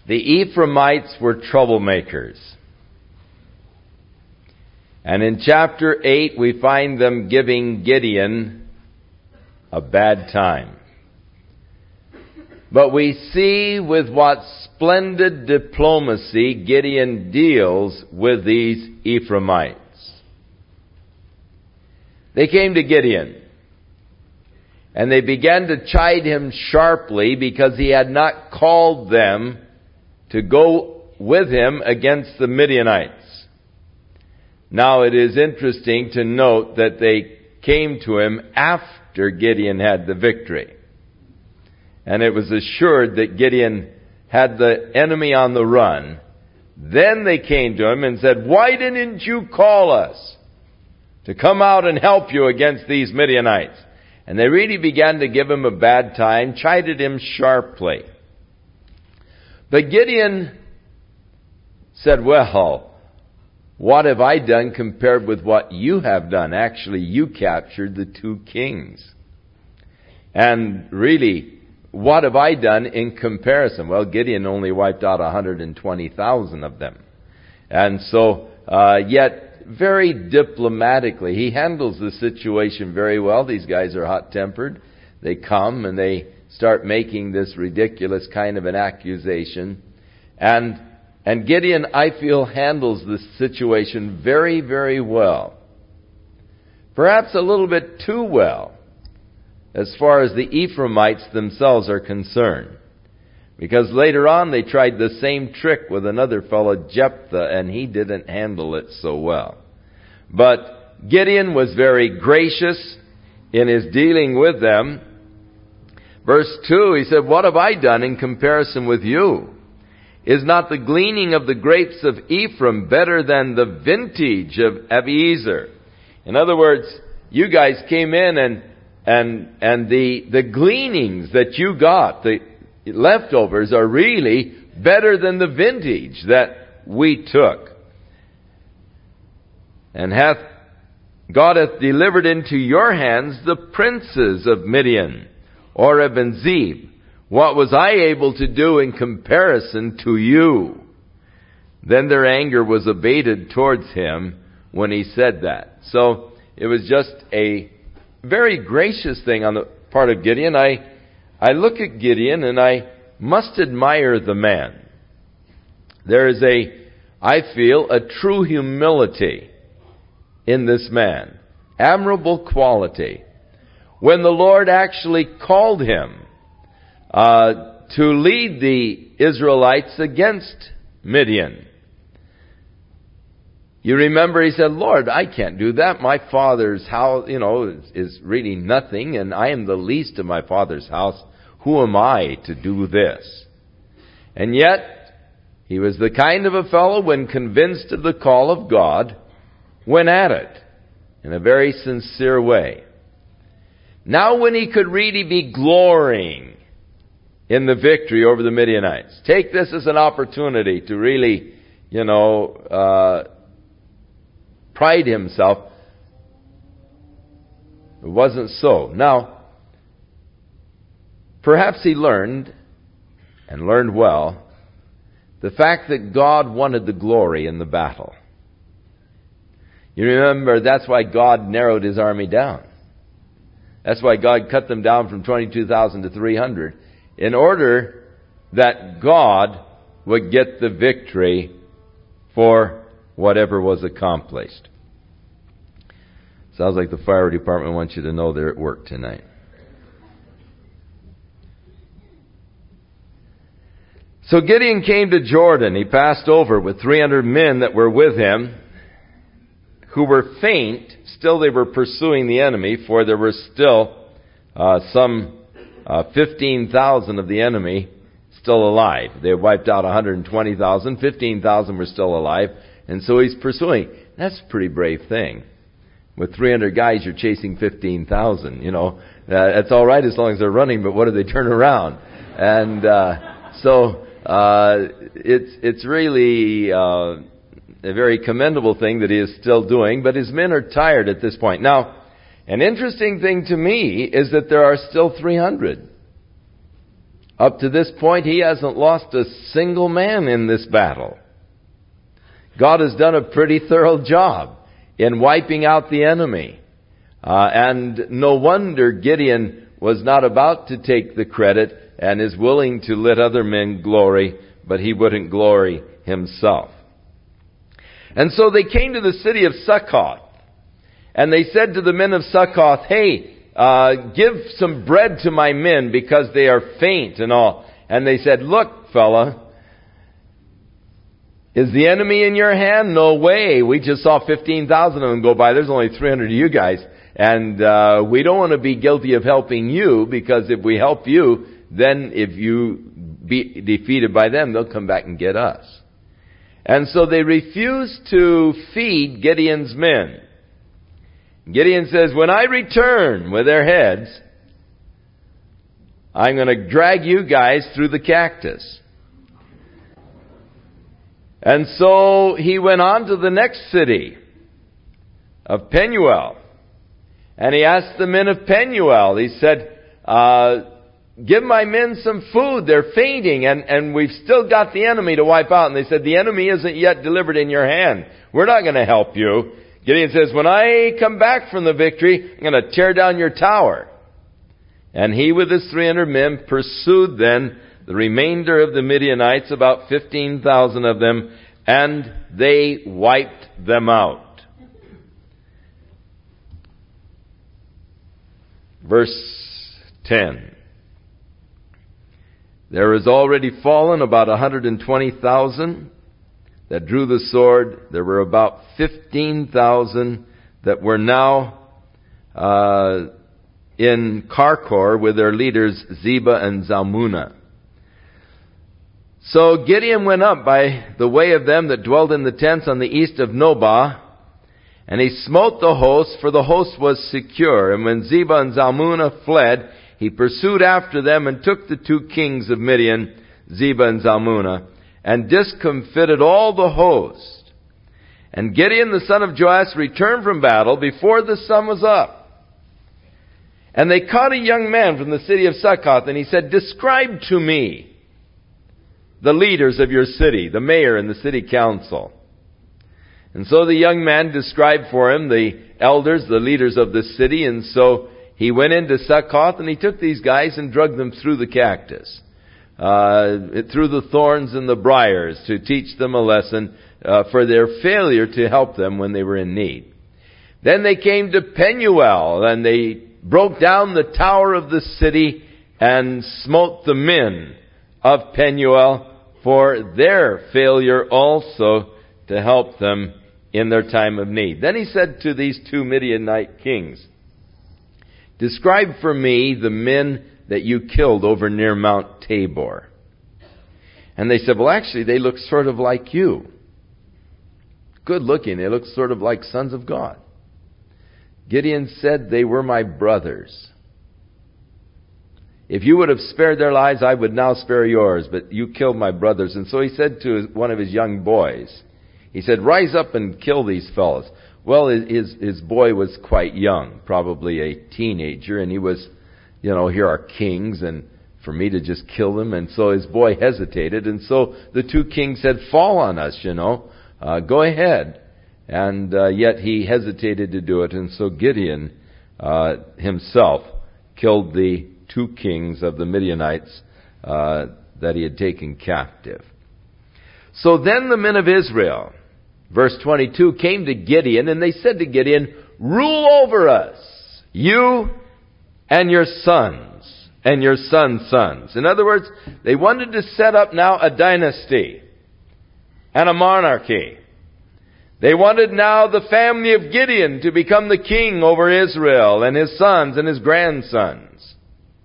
The Ephraimites were troublemakers. And in chapter 8, we find them giving Gideon a bad time. But we see with what splendid diplomacy Gideon deals with these Ephraimites. They came to Gideon, and they began to chide him sharply because he had not called them to go with him against the Midianites. Now it is interesting to note that they came to him after Gideon had the victory. And it was assured that Gideon had the enemy on the run. Then they came to him and said, "Why didn't you call us to come out and help you against these Midianites?" And they really began to give him a bad time, chided him sharply. But Gideon said, "Well, what have I done compared with what you have done? Actually, you captured the 2 kings. And really, what have I done in comparison?" Well, Gideon only wiped out 120,000 of them. And so, yet, very diplomatically, he handles the situation very well. These guys are hot-tempered. They come and they start making this ridiculous kind of an accusation. And Gideon, I feel, handles the situation very, very well. Perhaps a little bit too well, as far as the Ephraimites themselves are concerned. Because later on they tried the same trick with another fellow, Jephthah, and he didn't handle it so well. But Gideon was very gracious in his dealing with them. Verse 2, he said, "What have I done in comparison with you? Is not the gleaning of the grapes of Ephraim better than the vintage of Abiezer?" In other words, you guys came in and the gleanings that you got, the leftovers, are really better than the vintage that we took. And God hath delivered into your hands the princes of Midian, Oreb and Zeb. What was I able to do in comparison to you? Then their anger was abated towards him when he said that. So it was just a very gracious thing on the part of Gideon. I look at Gideon and I must admire the man. There is I feel, a true humility in this man. Admirable quality. When the Lord actually called him to lead the Israelites against Midian. You remember he said, "Lord, I can't do that. My father's house, is really nothing, and I am the least of my father's house. Who am I to do this?" And yet, he was the kind of a fellow, when convinced of the call of God, went at it in a very sincere way. Now when he could really be glorying in the victory over the Midianites, take this as an opportunity to really, pride himself. It wasn't so. Now, perhaps he learned, and learned well, the fact that God wanted the glory in the battle. You remember, that's why God narrowed his army down. That's why God cut them down from 22,000 to 300. In order that God would get the victory for whatever was accomplished. Sounds like the fire department wants you to know they're at work tonight. So Gideon came to Jordan. He passed over with 300 men that were with him, who were faint. Still they were pursuing the enemy, for there were still some 15,000 of the enemy still alive. They had wiped out 120,000. 15,000 were still alive. And so he's pursuing. That's a pretty brave thing. With 300 guys, you're chasing 15,000. That's all right as long as they're running, but what if they turn around? And so it's really a very commendable thing that he is still doing, but his men are tired at this point. Now, an interesting thing to me is that there are still 300 Up to this point, he hasn't lost a single man in this battle. God has done a pretty thorough job in wiping out the enemy. And no wonder Gideon was not about to take the credit and is willing to let other men glory, but he wouldn't glory himself. And so they came to the city of Succoth, and they said to the men of Succoth, "Hey, give some bread to my men because they are faint and all." And they said, "Look, fella, is the enemy in your hand? No way. We just saw 15,000 of them go by. There's only 300 of you guys. And we don't want to be guilty of helping you, because if we help you, then if you be defeated by them, they'll come back and get us." And so they refused to feed Gideon's men. Gideon says, "When I return with their heads, I'm going to drag you guys through the cactus." And so he went on to the next city of Penuel. And he asked the men of Penuel, he said, "Give my men some food. They're fainting, and we've still got the enemy to wipe out." And they said, "The enemy isn't yet delivered in your hand. We're not going to help you." Gideon says, "When I come back from the victory, I'm going to tear down your tower." And he with his 300 men pursued then the remainder of the Midianites, about 15,000 of them, and they wiped them out. Verse 10. There is already fallen about 120,000 that drew the sword. There were about 15,000 that were now in Karkor with their leaders Zebah and Zalmunna. So Gideon went up by the way of them that dwelt in the tents on the east of Nobah, and he smote the host, for the host was secure. And when Zebah and Zalmunna fled, he pursued after them and took the 2 kings of Midian, Zebah and Zalmunna, and discomfited all the host. And Gideon the son of Joash returned from battle before the sun was up. And they caught a young man from the city of Succoth, and he said, "Describe to me the leaders of your city, the mayor and the city council." And so the young man described for him the elders, the leaders of the city. And so he went into Succoth, and he took these guys and dragged them through the cactus, through the thorns and the briars, to teach them a lesson for their failure to help them when they were in need. Then they came to Penuel, and they broke down the tower of the city and smote the men of Penuel for their failure also to help them in their time of need. Then he said to these 2 Midianite kings, "Describe for me the men that you killed over near Mount Tabor." And they said, "Well, actually, they look sort of like you. Good looking. They look sort of like sons of God." Gideon said, "They were my brothers. If you would have spared their lives, I would now spare yours, but you killed my brothers." And so he said to one of his young boys, he said, "Rise up and kill these fellows." Well, his boy was quite young, probably a teenager, and he was, here are kings, and for me to just kill them. And so his boy hesitated, and so the 2 kings said, "Fall on us, go ahead." And yet he hesitated to do it, and so Gideon himself killed the 2 kings of the Midianites that he had taken captive. So then the men of Israel, verse 22, came to Gideon, and they said to Gideon, "Rule over us, you and your sons and your sons' sons." In other words, they wanted to set up now a dynasty and a monarchy. They wanted now the family of Gideon to become the king over Israel, and his sons and his grandsons.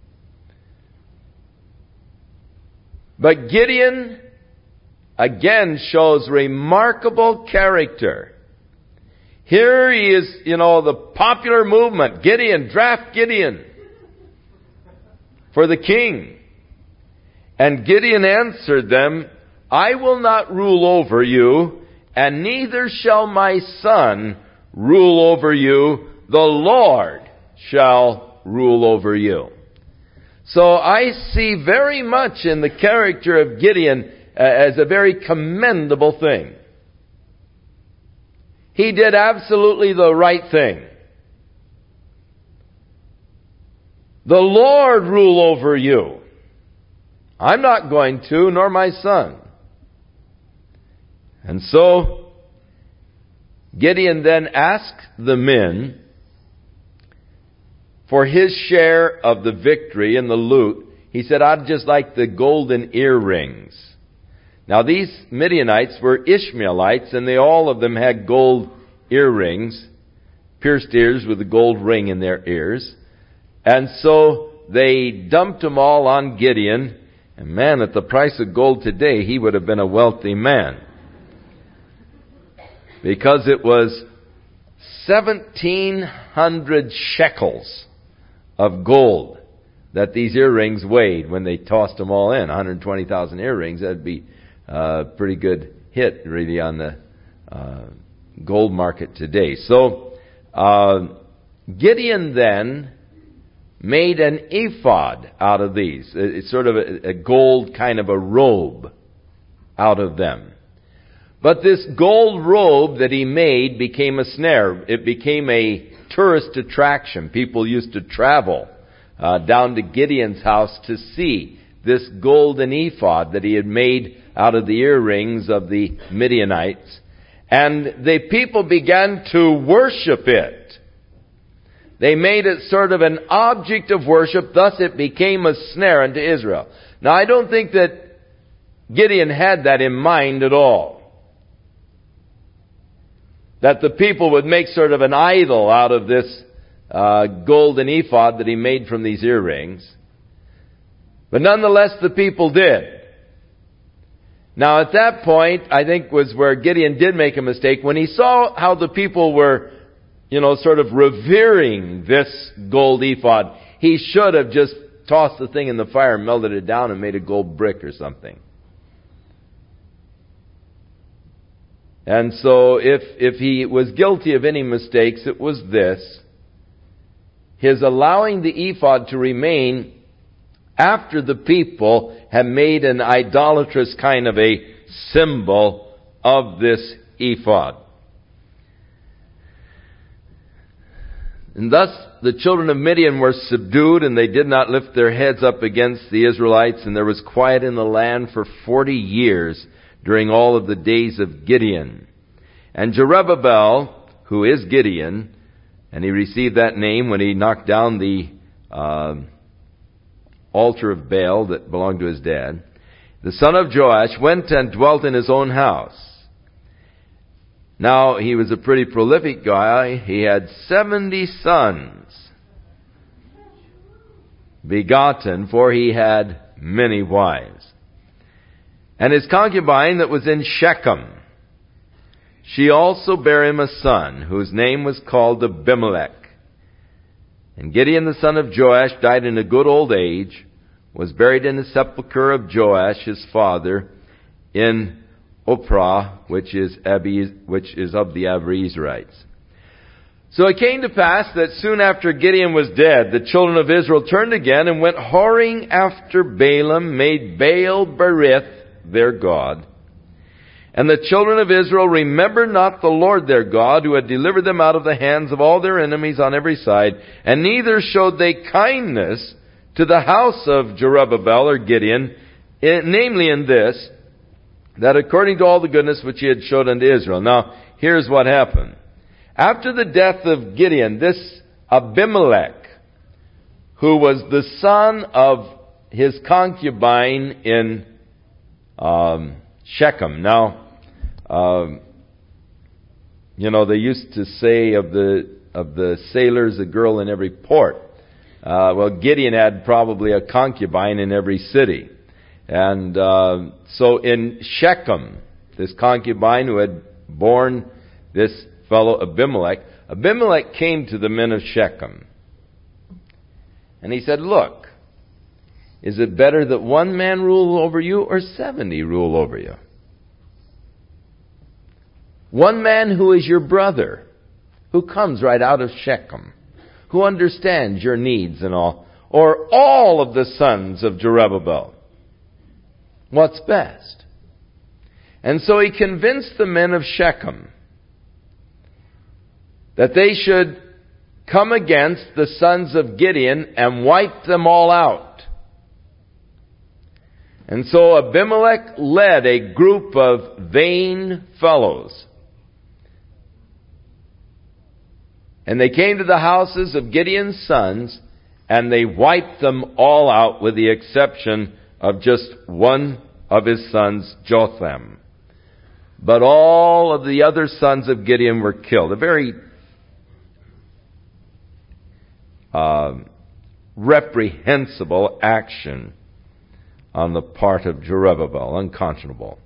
But Gideon again shows remarkable character. Here he is, the popular movement. Gideon, draft Gideon for the king. And Gideon answered them, "I will not rule over you, and neither shall my son rule over you. The Lord shall rule over you." So I see very much in the character of Gideon as a very commendable thing. He did absolutely the right thing. The Lord rule over you. I'm not going to, nor my son. And so, Gideon then asked the men for his share of the victory and the loot. He said, I'd just like the golden earrings. Now these Midianites were Ishmaelites, and they all of them had gold earrings, pierced ears with a gold ring in their ears. And so they dumped them all on Gideon. And man, at the price of gold today, he would have been a wealthy man. Because it was 1,700 shekels of gold that these earrings weighed when they tossed them all in. 120,000 earrings, that'd be a pretty good hit really on the gold market today. So Gideon then made an ephod out of these. It's sort of a gold kind of a robe out of them. But this gold robe that he made became a snare. It became a tourist attraction. People used to travel down to Gideon's house to see this golden ephod that he had made out of the earrings of the Midianites. And the people began to worship it. They made it sort of an object of worship, thus it became a snare unto Israel. Now I don't think that Gideon had that in mind at all. That the people would make sort of an idol out of this golden ephod that he made from these earrings. But nonetheless the people did. Now at that point, I think was where Gideon did make a mistake. When he saw how the people were, sort of revering this gold ephod, he should have just tossed the thing in the fire and melted it down and made a gold brick or something. And so if he was guilty of any mistakes, it was this. His allowing the ephod to remain after the people had made an idolatrous kind of a symbol of this ephod. And thus the children of Midian were subdued, and they did not lift their heads up against the Israelites, and there was quiet in the land for 40 years during all of the days of Gideon. And Jerubbaal, who is Gideon, and he received that name when he knocked down the altar of Baal that belonged to his dad, the son of Joash, went and dwelt in his own house. Now, he was a pretty prolific guy. He had 70 sons begotten, for he had many wives. And his concubine that was in Shechem, she also bare him a son, whose name was called Abimelech. And Gideon the son of Joash died in a good old age, was buried in the sepulchre of Joash his father in Ophrah, which is of the Abiezrites. So it came to pass that soon after Gideon was dead, the children of Israel turned again and went whoring after Balaam, made Baal Berith their god. And the children of Israel remembered not the Lord their God, who had delivered them out of the hands of all their enemies on every side, and neither showed they kindness to the house of Jerubbaal or Gideon, namely in this, that according to all the goodness which he had showed unto Israel. Now, here's what happened. After the death of Gideon, this Abimelech, who was the son of his concubine in Shechem. Now, they used to say of the sailors, a girl in every port. Gideon had probably a concubine in every city. And so in Shechem, this concubine who had borne this fellow Abimelech came to the men of Shechem. And he said, look, is it better that one man rule over you or 70 rule over you? One man who is your brother, who comes right out of Shechem, who understands your needs and all. or all of the sons of Jerubbaal? What's best? And so he convinced the men of Shechem that they should come against the sons of Gideon and wipe them all out. And so Abimelech led a group of vain fellows. And they came to the houses of Gideon's sons, and they wiped them all out with the exception of just one of his sons, Jotham. But all of the other sons of Gideon were killed. A very reprehensible action on the part of Jerubbaal, unconscionable.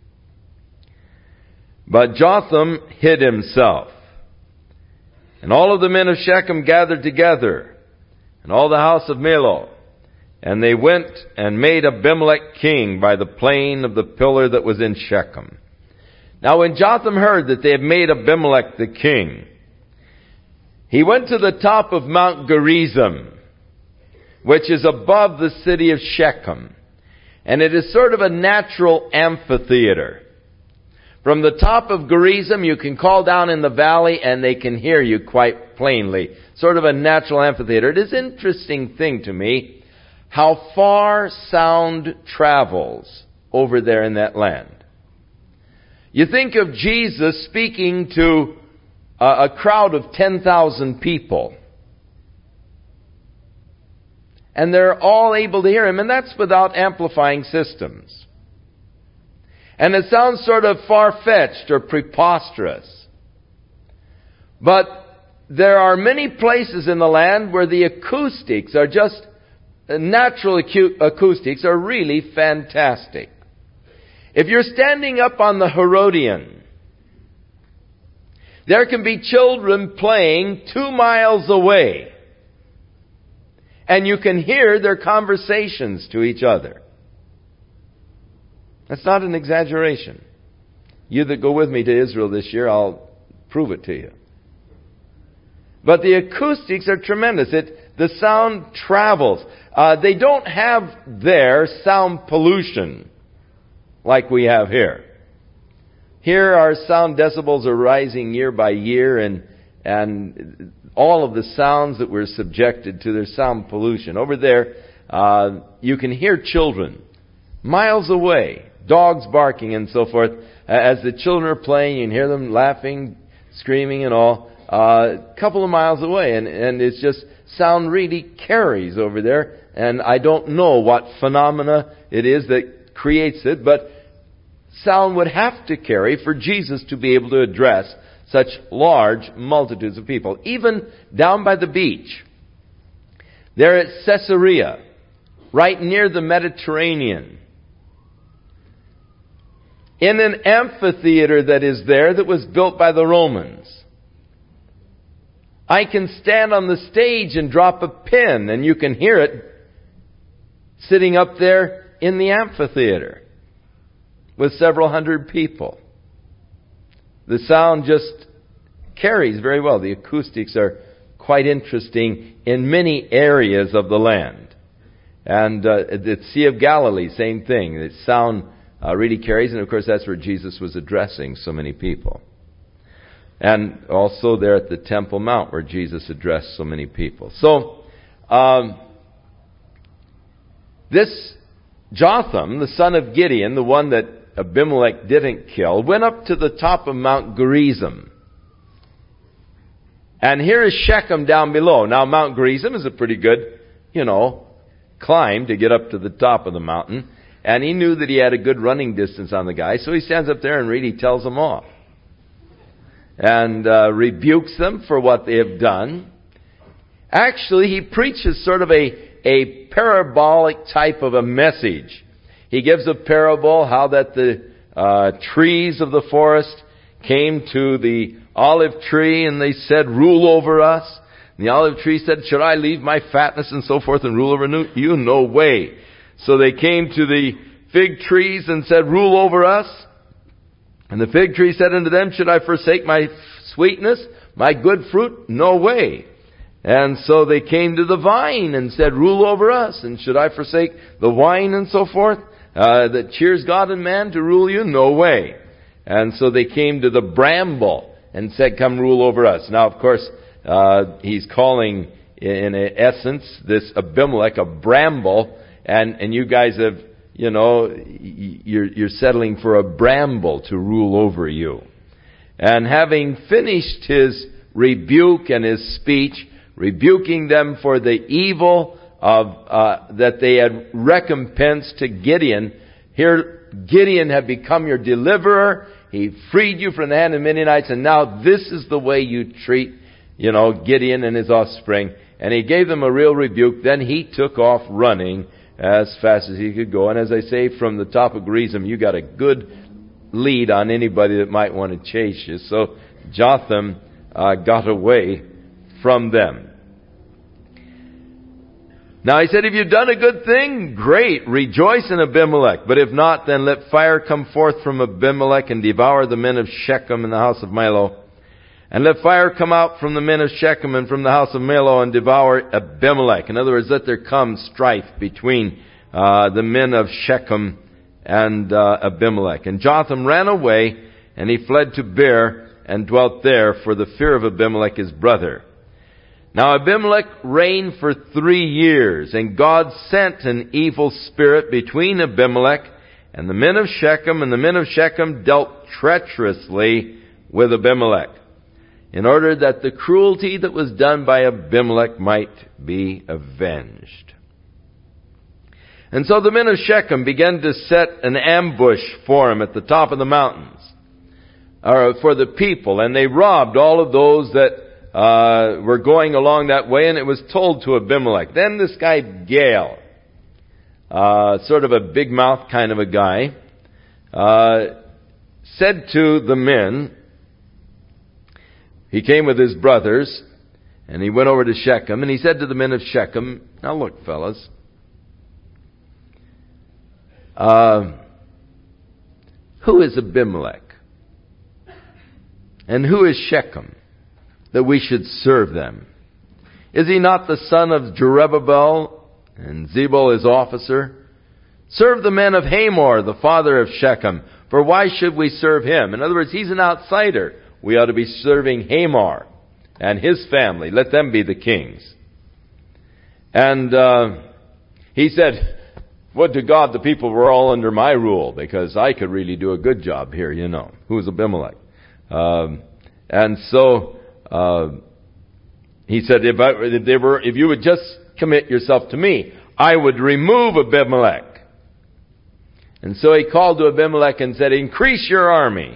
But Jotham hid himself. And all of the men of Shechem gathered together, and all the house of Millo, and they went and made Abimelech king by the plain of the pillar that was in Shechem. Now when Jotham heard that they had made Abimelech the king, he went to the top of Mount Gerizim, which is above the city of Shechem. And it is sort of a natural amphitheater. From the top of Gerizim, you can call down in the valley and they can hear you quite plainly. Sort of a natural amphitheater. It is an interesting thing to me how far sound travels over there in that land. You think of Jesus speaking to a crowd of 10,000 people. And they're all able to hear him, and that's without amplifying systems. And it sounds sort of far-fetched or preposterous. But there are many places in the land where the acoustics are just, natural acoustics are really fantastic. If you're standing up on the Herodian, there can be children playing 2 miles away. And you can hear their conversations to each other. That's not an exaggeration. You that go with me to Israel this year, I'll prove it to you. But the acoustics are tremendous. The sound travels. They don't have there sound pollution like we have here. Here our sound decibels are rising year by year, and all of the sounds that we're subjected to, there's sound pollution. Over there, you can hear children miles away, dogs barking and so forth. As the children are playing, you can hear them laughing, screaming and all, a couple of miles away. And it's just, sound really carries over there. And I don't know what phenomena it is that creates it, but sound would have to carry for Jesus to be able to address such large multitudes of people. Even down by the beach, there at Caesarea, right near the Mediterranean, in an amphitheater that is there that was built by the Romans, I can stand on the stage and drop a pin and you can hear it sitting up there in the amphitheater with several hundred people. The sound just carries very well. The acoustics are quite interesting in many areas of the land. And the Sea of Galilee, same thing. The sound really carries, and of course that's where Jesus was addressing so many people. And also there at the Temple Mount where Jesus addressed so many people. So, this Jotham, the son of Gideon, the one that Abimelech didn't kill, went up to the top of Mount Gerizim. And here is Shechem down below. Now Mount Gerizim is a pretty good, climb to get up to the top of the mountain. And he knew that he had a good running distance on the guy, so he stands up there and really tells them off. And rebukes them for what they have done. Actually, he preaches sort of a parabolic type of a message. He gives a parable how that the trees of the forest came to the olive tree and they said, "Rule over us." And the olive tree said, "Should I leave my fatness and so forth and rule over you? No way." So they came to the fig trees and said, "Rule over us." And the fig tree said unto them, "Should I forsake my sweetness, my good fruit? No way." And so they came to the vine and said, rule over us. And should I forsake the wine and so forth? That cheers God and man to rule you? No way. And so they came to the bramble and said, come rule over us. Now, of course, he's calling, in essence, this Abimelech a bramble. And you guys have, you're settling for a bramble to rule over you. And having finished his rebuke and his speech, rebuking them for the evil of that they had recompensed to Gideon. Here, Gideon had become your deliverer. He freed you from the hand of Midianites, and now this is the way you treat, Gideon and his offspring. And he gave them a real rebuke. Then he took off running as fast as he could go. And as I say, from the top of Gerizim, you got a good lead on anybody that might want to chase you. So Jotham got away from them. Now he said, if you've done a good thing, great, rejoice in Abimelech. But if not, then let fire come forth from Abimelech and devour the men of Shechem and the house of Milo. And let fire come out from the men of Shechem and from the house of Milo and devour Abimelech. In other words, let there come strife between the men of Shechem and Abimelech. And Jotham ran away, and he fled to Beer and dwelt there for the fear of Abimelech his brother. Now Abimelech reigned for 3 years, and God sent an evil spirit between Abimelech and the men of Shechem, and the men of Shechem dealt treacherously with Abimelech, in order that the cruelty that was done by Abimelech might be avenged. And so the men of Shechem began to set an ambush for him at the top of the mountains, or for the people, and they robbed all of those that were going along that way, and it was told to Abimelech. Then this guy Gaal, sort of a big mouth kind of a guy, said to the men, he came with his brothers, and he went over to Shechem, and he said to the men of Shechem, now look, fellas, who is Abimelech? And who is Shechem, that we should serve them? Is he not the son of Jerubbaal, and Zebul his officer? Serve the men of Hamor, the father of Shechem, for why should we serve him? In other words, he's an outsider. We ought to be serving Hamor and his family. Let them be the kings. And he said, would to God the people were all under my rule, because I could really do a good job here, Who's Abimelech? And so he said, if you would just commit yourself to me, I would remove Abimelech. And so he called to Abimelech and said, increase your army.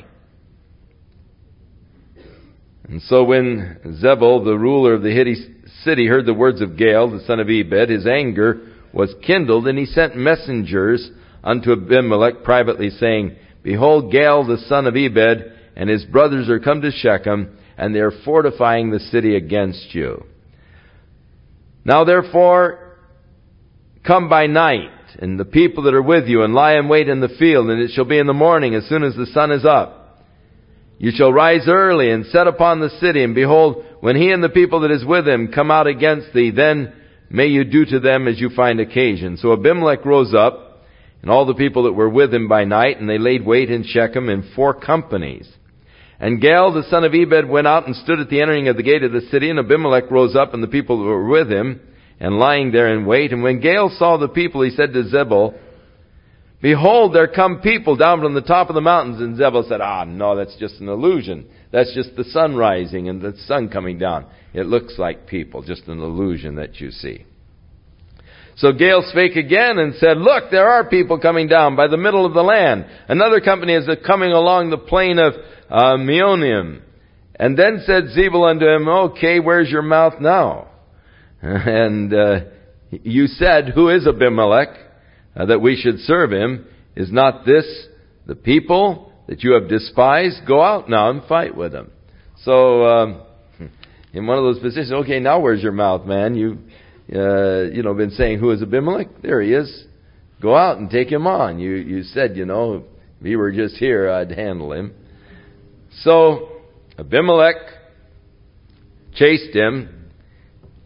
And so when Zebul, the ruler of the Hittite city, heard the words of Gaal, the son of Ebed, his anger was kindled, and he sent messengers unto Abimelech privately, saying, behold, Gaal, the son of Ebed, and his brothers are come to Shechem, and they are fortifying the city against you. Now therefore, come by night, and the people that are with you, and lie in wait in the field, and it shall be in the morning, as soon as the sun is up. You shall rise early and set upon the city, and behold, when he and the people that is with him come out against thee, then may you do to them as you find occasion. So Abimelech rose up, and all the people that were with him by night, and they laid wait in Shechem in 4 companies. And Gaal, the son of Ebed, went out and stood at the entering of the gate of the city, and Abimelech rose up, and the people that were with him, and lying there in wait. And when Gaal saw the people, he said to Zebul, behold, there come people down from the top of the mountains. And Zebul said, no, that's just an illusion. That's just the sun rising and the sun coming down. It looks like people, just an illusion that you see. So Gaal spake again and said, look, there are people coming down by the middle of the land. Another company is coming along the plain of Meonim. And then said Zebul unto him, okay, where's your mouth now? And you said, who is Abimelech, that we should serve him? Is not this the people that you have despised? Go out now and fight with them. So, in one of those positions, okay, now where's your mouth, man? You've been saying, who is Abimelech? There he is. Go out and take him on. You said, if he were just here, I'd handle him. So, Abimelech chased him,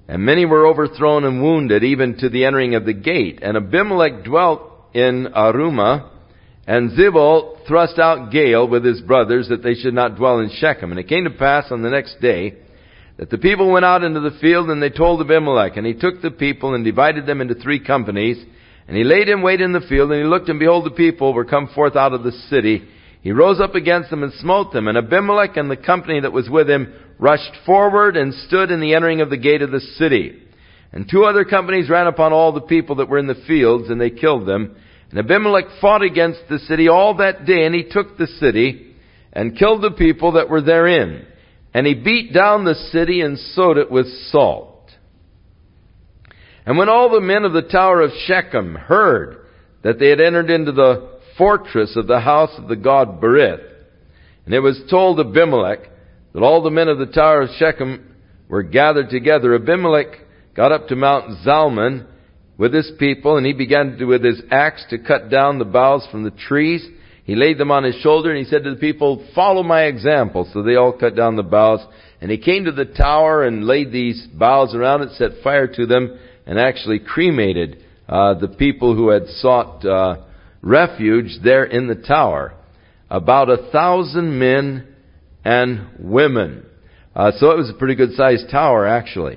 And many were overthrown and wounded, even to the entering of the gate. And Abimelech dwelt in Arumah, and Zebul thrust out Gaal with his brothers, that they should not dwell in Shechem. And it came to pass on the next day, that the people went out into the field, and they told Abimelech. And he took the people, and divided them into 3 companies. And he laid in wait in the field, and he looked, and behold, the people were come forth out of the city. He rose up against them and smote them. And Abimelech and the company that was with him rushed forward and stood in the entering of the gate of the city. And 2 other companies ran upon all the people that were in the fields, and they killed them. And Abimelech fought against the city all that day, and he took the city, and killed the people that were therein. And he beat down the city, and sowed it with salt. And when all the men of the tower of Shechem heard that they had entered into the fortress of the house of the god Berith, and it was told Abimelech that all the men of the tower of Shechem were gathered together, Abimelech got up to Mount Zalmon with his people, and he began with his axe to cut down the boughs from the trees. He laid them on his shoulder, and he said to the people, "Follow my example." So they all cut down the boughs. And he came to the tower and laid these boughs around it, set fire to them, and actually cremated the people who had sought refuge there in the tower. About 1,000 men and women. So it was a pretty good-sized tower, actually.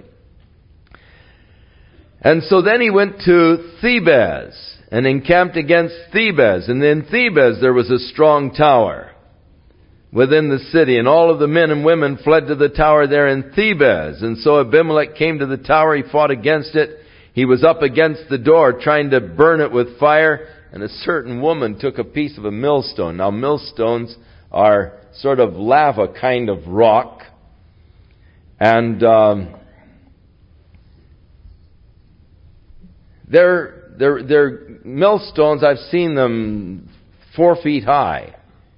And so then he went to Thebez and encamped against Thebez. And in Thebez there was a strong tower within the city. And all of the men and women fled to the tower there in Thebez. And so Abimelech came to the tower. He fought against it. He was up against the door trying to burn it with fire. And a certain woman took a piece of a millstone. Now millstones are sort of lava kind of rock. And they're millstones. I've seen them 4 feet high.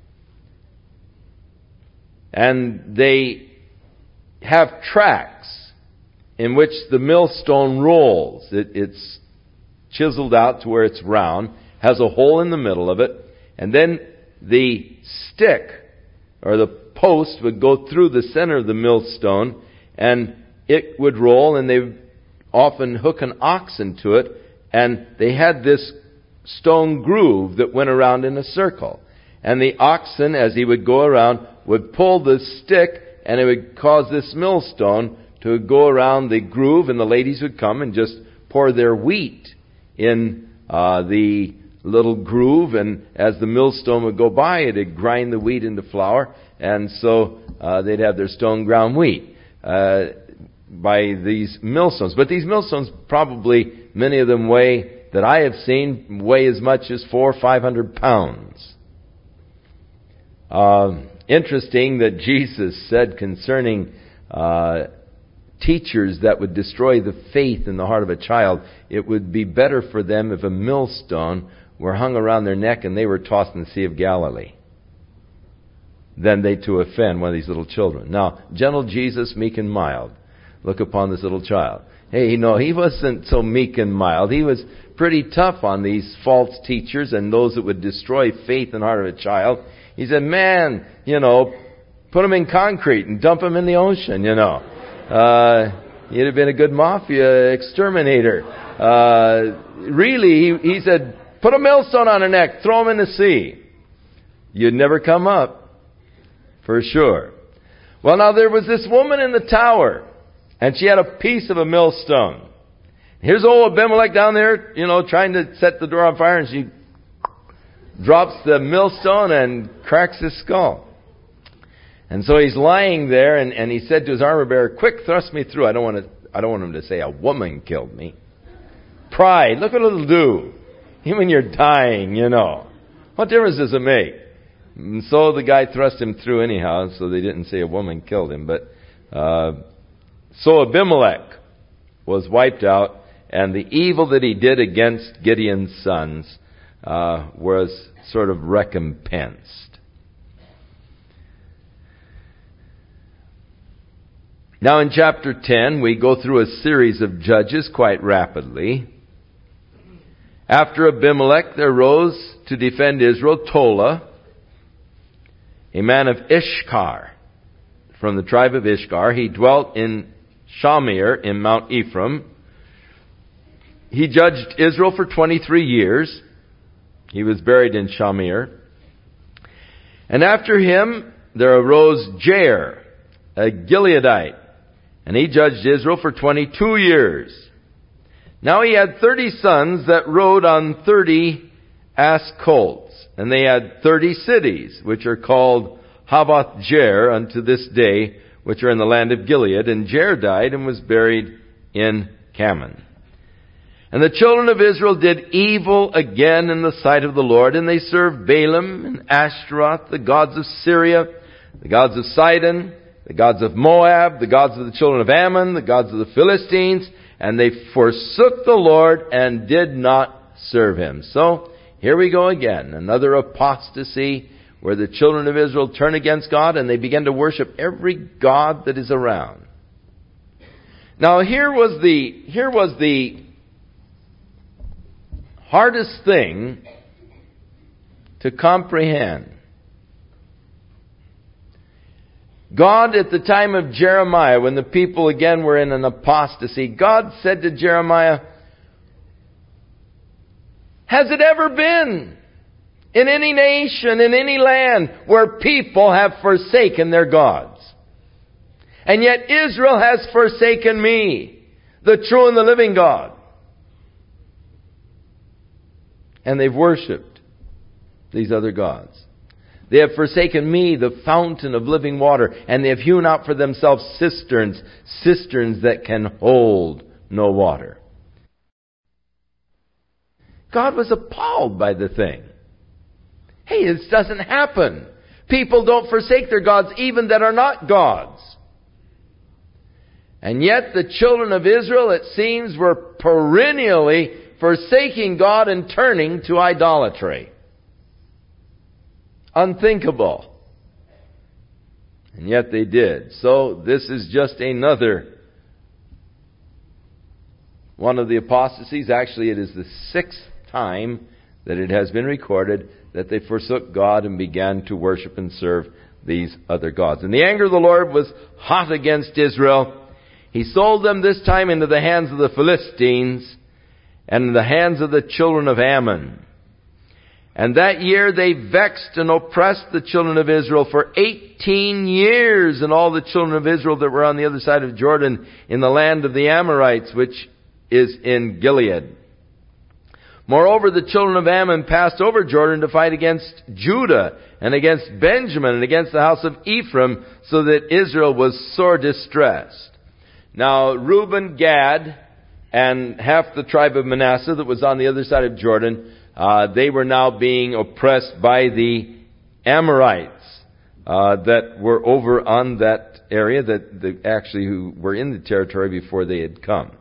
And they have tracks in which the millstone rolls. It's chiseled out to where it's round, has a hole in the middle of it, and then the stick or the post would go through the center of the millstone, and it would roll, and they would often hook an ox into it, and they had this stone groove that went around in a circle. And the oxen, as he would go around, would pull the stick, and it would cause this millstone to go around the groove, and the ladies would come and just pour their wheat in the little groove, and as the millstone would go by, it would grind the wheat into flour, and so they'd have their stone ground wheat by these millstones. But these millstones, probably many of them that I have seen, weigh as much as 400 or 500 pounds. Interesting that Jesus said concerning teachers that would destroy the faith in the heart of a child, it would be better for them if a millstone were hung around their neck and they were tossed in the Sea of Galilee than they to offend one of these little children. Now, gentle Jesus, meek and mild, look upon this little child. Hey, no, he wasn't so meek and mild. He was pretty tough on these false teachers and those that would destroy faith in the heart of a child. He said, man, put him in concrete and dump him in the ocean, He'd have been a good mafia exterminator. Really, he said, put a millstone on her neck, throw him in the sea. You'd never come up, for sure. Well, now there was this woman in the tower, and she had a piece of a millstone. Here's old Abimelech down there, trying to set the door on fire, and she drops the millstone and cracks his skull. And so he's lying there, and he said to his armor bearer, quick, thrust me through. I don't want him to say a woman killed me. Pride, look what it'll do. Even when you're dying, What difference does it make? And so the guy thrust him through anyhow, so they didn't say a woman killed him. But so Abimelech was wiped out, and the evil that he did against Gideon's sons was sort of recompensed. Now in chapter 10, we go through a series of judges quite rapidly. After Abimelech, there rose to defend Israel Tola, a man of Ishkar, from the tribe of Ishkar. He dwelt in Shamir in Mount Ephraim. He judged Israel for 23 years. He was buried in Shamir. And after him, there arose Jair, a Gileadite, and he judged Israel for 22 years. Now he had 30 sons that rode on 30 ass colts, and they had 30 cities, which are called Havoth Jair unto this day, which are in the land of Gilead. And Jair died and was buried in Kaman. And the children of Israel did evil again in the sight of the Lord, and they served Balaam and Ashtaroth, the gods of Syria, the gods of Sidon, the gods of Moab, the gods of the children of Ammon, the gods of the Philistines, and they forsook the Lord and did not serve Him. So, here we go again, another apostasy where the children of Israel turn against God and they begin to worship every god that is around. Now, here was the hardest thing to comprehend. God, at the time of Jeremiah, when the people again were in an apostasy, God said to Jeremiah, has it ever been in any nation, in any land, where people have forsaken their gods? And yet Israel has forsaken me, the true and the living God. And they've worshipped these other gods. They have forsaken me, the fountain of living water, and they have hewn out for themselves cisterns that can hold no water. God was appalled by the thing. Hey, this doesn't happen. People don't forsake their gods, even that are not gods. And yet the children of Israel, it seems, were perennially forsaking God and turning to idolatry. Unthinkable. And yet they did. So this is just another one of the apostasies. Actually, it is the 6th time that it has been recorded that they forsook God and began to worship and serve these other gods. And the anger of the Lord was hot against Israel. He sold them this time into the hands of the Philistines and in the hands of the children of Ammon. And that year they vexed and oppressed the children of Israel for 18 years, and all the children of Israel that were on the other side of Jordan in the land of the Amorites, which is in Gilead. Moreover, the children of Ammon passed over Jordan to fight against Judah and against Benjamin and against the house of Ephraim, so that Israel was sore distressed. Now, Reuben, Gad, and half the tribe of Manasseh that was on the other side of Jordan, they were now being oppressed by the Amorites that were over on that area, who were in the territory before they had come.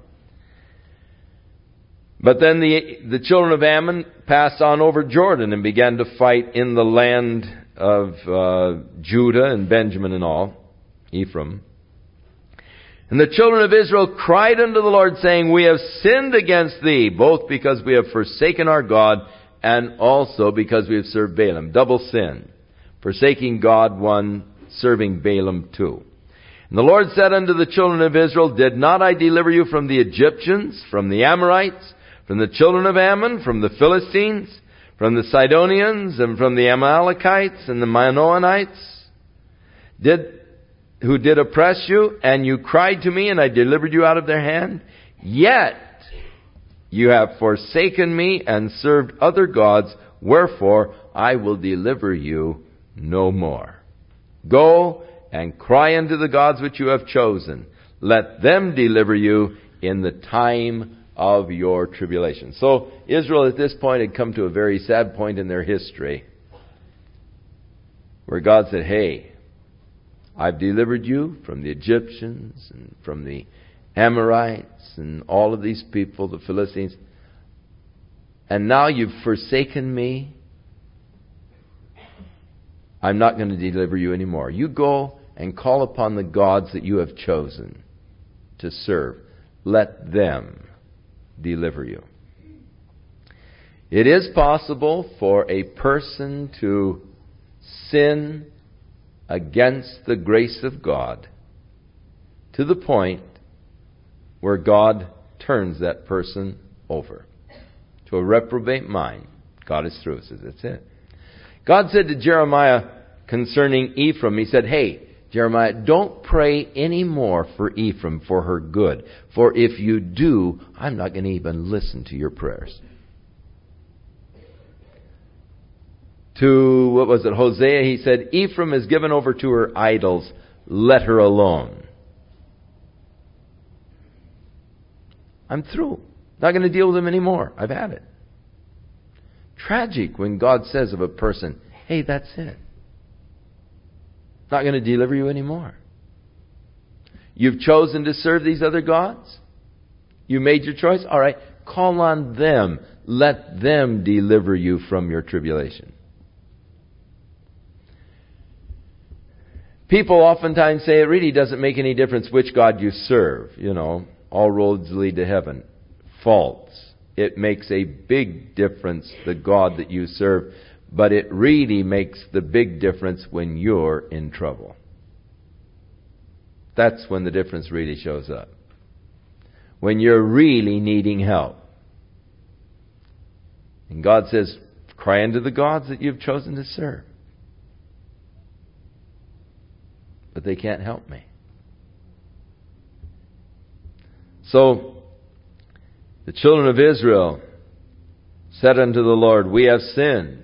But then the children of Ammon passed on over Jordan and began to fight in the land of Judah and Benjamin and all, Ephraim. And the children of Israel cried unto the Lord, saying, we have sinned against thee, both because we have forsaken our God, and also because we have served Balaam. Double sin. Forsaking God, one; serving Balaam, two. And the Lord said unto the children of Israel, did not I deliver you from the Egyptians, from the Amorites, from the children of Ammon, from the Philistines, from the Sidonians, and from the Amalekites, and the Manoanites, who did oppress you, and you cried to me, and I delivered you out of their hand? Yet you have forsaken me and served other gods, wherefore I will deliver you no more. Go and cry unto the gods which you have chosen. Let them deliver you in the time of your tribulation. So Israel at this point had come to a very sad point in their history, where God said, hey, I've delivered you from the Egyptians and from the Amorites and all of these people, the Philistines, and now you've forsaken me. I'm not going to deliver you anymore. You go and call upon the gods that you have chosen to serve. Let them deliver you. It is possible for a person to sin against the grace of God to the point where God turns that person over to a reprobate mind. God is through. Says that's it. God said to Jeremiah concerning Ephraim, He said, hey, Jeremiah, don't pray anymore for Ephraim for her good. For if you do, I'm not going to even listen to your prayers. To, Hosea, he said, Ephraim is given over to her idols. Let her alone. I'm through. Not going to deal with them anymore. I've had it. Tragic when God says of a person, hey, that's it. Not going to deliver you anymore. You've chosen to serve these other gods? You made your choice? All right, call on them. Let them deliver you from your tribulation. People oftentimes say it really doesn't make any difference which God you serve. You know, all roads lead to heaven. False. It makes a big difference, the God that you serve. But it really makes the big difference when you're in trouble. That's when the difference really shows up. When you're really needing help. And God says, cry unto the gods that you've chosen to serve. But they can't help me. So, the children of Israel said unto the Lord, we have sinned.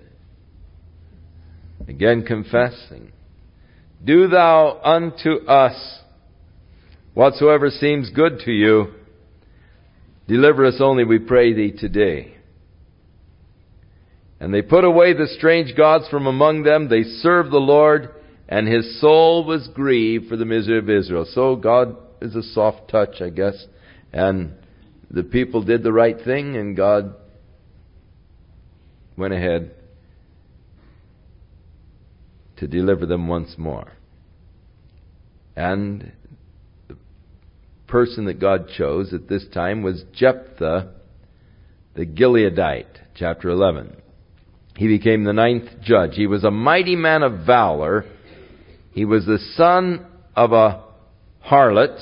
Again confessing, do thou unto us whatsoever seems good to you. Deliver us only, we pray thee, today. And they put away the strange gods from among them. They served the Lord, and His soul was grieved for the misery of Israel. So God is a soft touch, I guess. And the people did the right thing, and God went ahead to deliver them once more. And the person that God chose at this time was Jephthah, the Gileadite, chapter 11. He became the 9th judge. He was a mighty man of valor. He was the son of a harlot,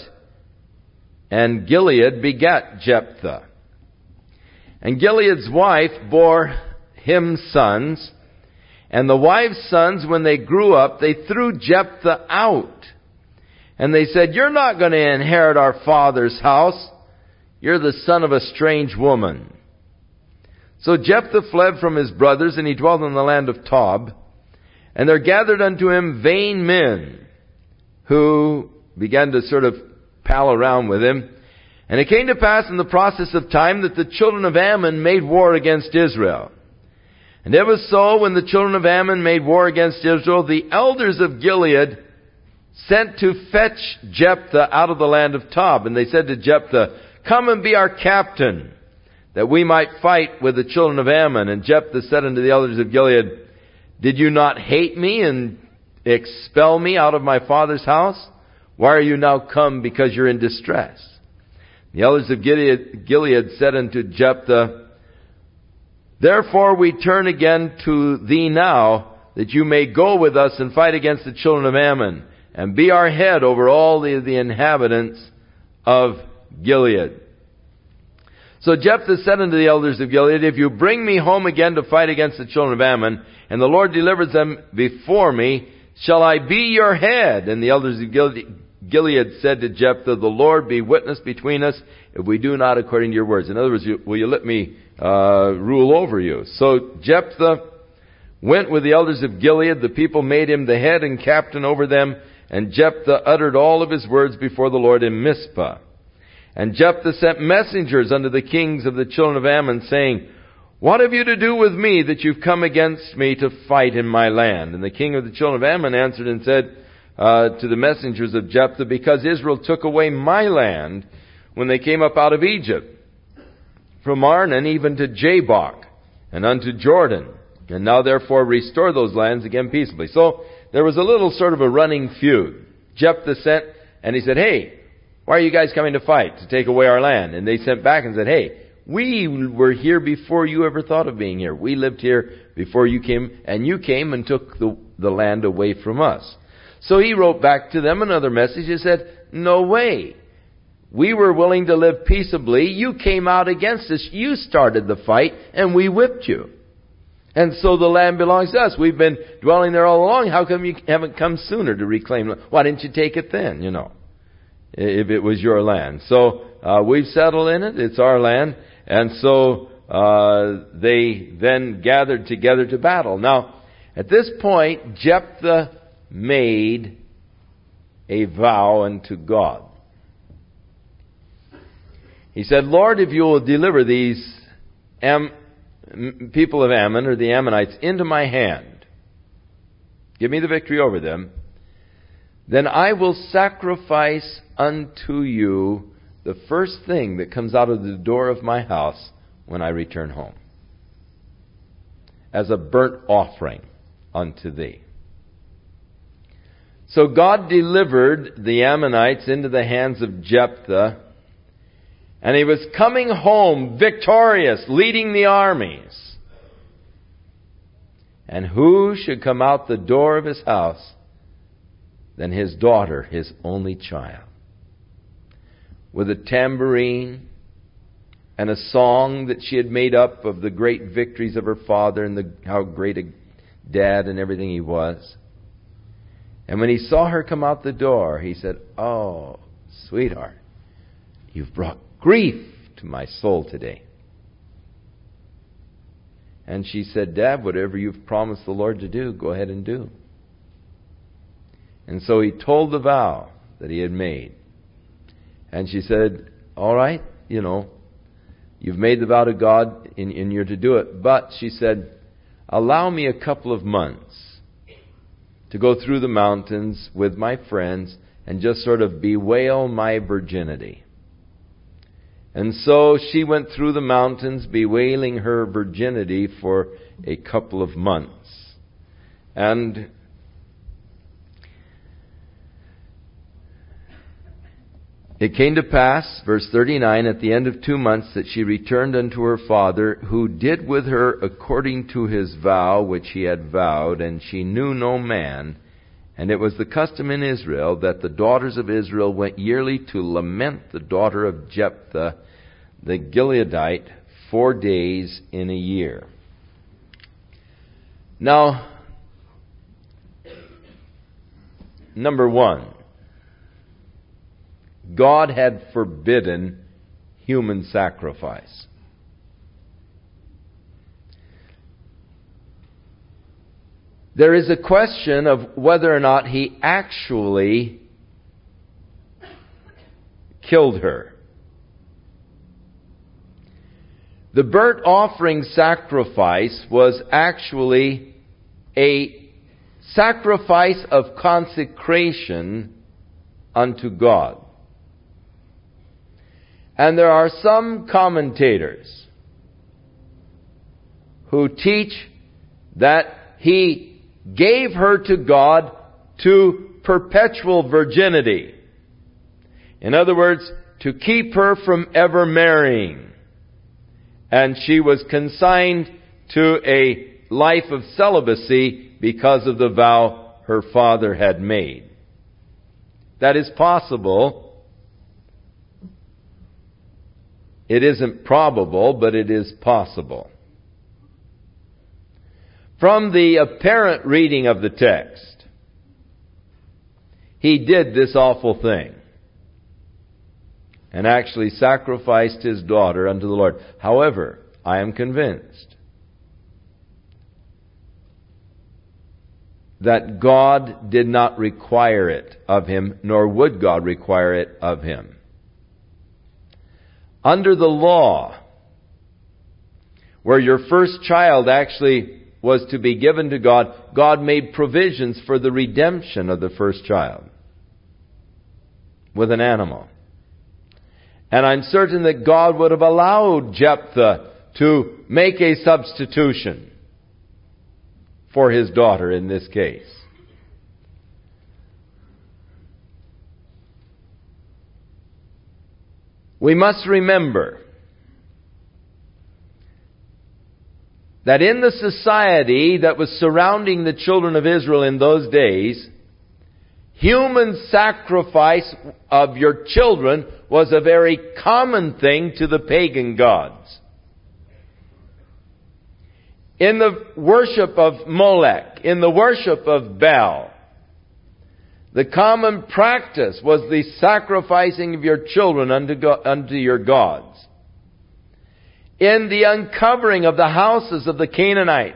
and Gilead begat Jephthah. And Gilead's wife bore him sons. And the wives' sons, when they grew up, they threw Jephthah out. And they said, you're not going to inherit our father's house. You're the son of a strange woman. So Jephthah fled from his brothers, and he dwelt in the land of Tob. And there gathered unto him vain men, who began to sort of pal around with him. And it came to pass in the process of time that the children of Ammon made war against Israel. And it was so, when the children of Ammon made war against Israel, the elders of Gilead sent to fetch Jephthah out of the land of Tob. And they said to Jephthah, come and be our captain, that we might fight with the children of Ammon. And Jephthah said unto the elders of Gilead, did you not hate me and expel me out of my father's house? Why are you now come, because you're in distress? The elders of Gilead said unto Jephthah, therefore we turn again to thee now, that you may go with us and fight against the children of Ammon, and be our head over all the inhabitants of Gilead. So Jephthah said unto the elders of Gilead, if you bring me home again to fight against the children of Ammon, and the Lord delivers them before me, shall I be your head? And the elders of Gilead said to Jephthah, the Lord be witness between us, if we do not according to your words. In other words, will you let me rule over you? So Jephthah went with the elders of Gilead. The people made him the head and captain over them. And Jephthah uttered all of his words before the Lord in Mizpah. And Jephthah sent messengers unto the kings of the children of Ammon, saying, what have you to do with me, that you've come against me to fight in my land? And the king of the children of Ammon answered and said to the messengers of Jephthah, because Israel took away my land when they came up out of Egypt, from Arnon even to Jabbok, and unto Jordan. And now therefore restore those lands again peaceably. So there was a little sort of a running feud. Jephthah sent, and he said, hey, why are you guys coming to fight, to take away our land? And they sent back and said, hey, we were here before you ever thought of being here. We lived here before you came, and you came and took the land away from us. So he wrote back to them another message. He said, no way. We were willing to live peaceably. You came out against us. You started the fight, and we whipped you. And so the land belongs to us. We've been dwelling there all along. How come you haven't come sooner to reclaim it? Why didn't you take it then, if it was your land? So we've settled in it. It's our land. And so they then gathered together to battle. Now, at this point, Jephthah made a vow unto God. He said, Lord, if you will deliver these people of Ammon, or the Ammonites, into my hand, give me the victory over them, then I will sacrifice unto you the first thing that comes out of the door of my house when I return home, as a burnt offering unto thee. So God delivered the Ammonites into the hands of Jephthah, and he was coming home victorious, leading the armies. And who should come out the door of his house than his daughter, his only child, with a tambourine and a song that she had made up of the great victories of her father and how great a dad and everything he was. And when he saw her come out the door, he said, oh, sweetheart, you've brought grief to my soul today. And she said, Dad, whatever you've promised the Lord to do, go ahead and do. And so he told the vow that he had made. And she said, all right, you've made the vow to God and you're to do it. But, she said, allow me a couple of months to go through the mountains with my friends and just sort of bewail my virginity. And so she went through the mountains bewailing her virginity for a couple of months. And it came to pass, verse 39, at the end of 2 months that she returned unto her father, who did with her according to his vow which he had vowed, and she knew no man. And it was the custom in Israel that the daughters of Israel went yearly to lament the daughter of Jephthah the Gileadite 4 days in a year. Now, number one, God had forbidden human sacrifice. There is a question of whether or not he actually killed her. The burnt offering sacrifice was actually a sacrifice of consecration unto God. And there are some commentators who teach that he gave her to God to perpetual virginity. In other words, to keep her from ever marrying. And she was consigned to a life of celibacy because of the vow her father had made. That is possible. It isn't probable, but it is possible. From the apparent reading of the text, he did this awful thing and actually sacrificed his daughter unto the Lord. However, I am convinced that God did not require it of him, nor would God require it of him. Under the law, where your first child actually was to be given to God, God made provisions for the redemption of the first child with an animal. And I'm certain that God would have allowed Jephthah to make a substitution for his daughter in this case. We must remember that in the society that was surrounding the children of Israel in those days, human sacrifice of your children was a very common thing to the pagan gods. In the worship of Molech, in the worship of Baal, the common practice was the sacrificing of your children unto your gods. In the uncovering of the houses of the Canaanites,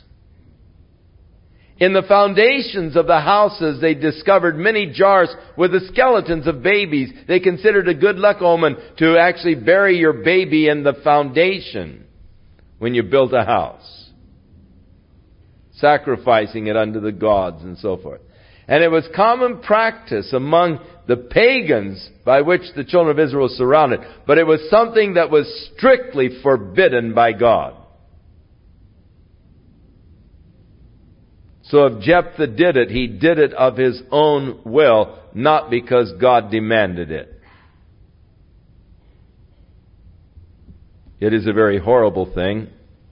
in the foundations of the houses, they discovered many jars with the skeletons of babies. They considered a good luck omen to actually bury your baby in the foundation when you built a house, sacrificing it unto the gods and so forth. And it was common practice among the pagans by which the children of Israel were surrounded. But it was something that was strictly forbidden by God. So if Jephthah did it, he did it of his own will, not because God demanded it. It is a very horrible thing.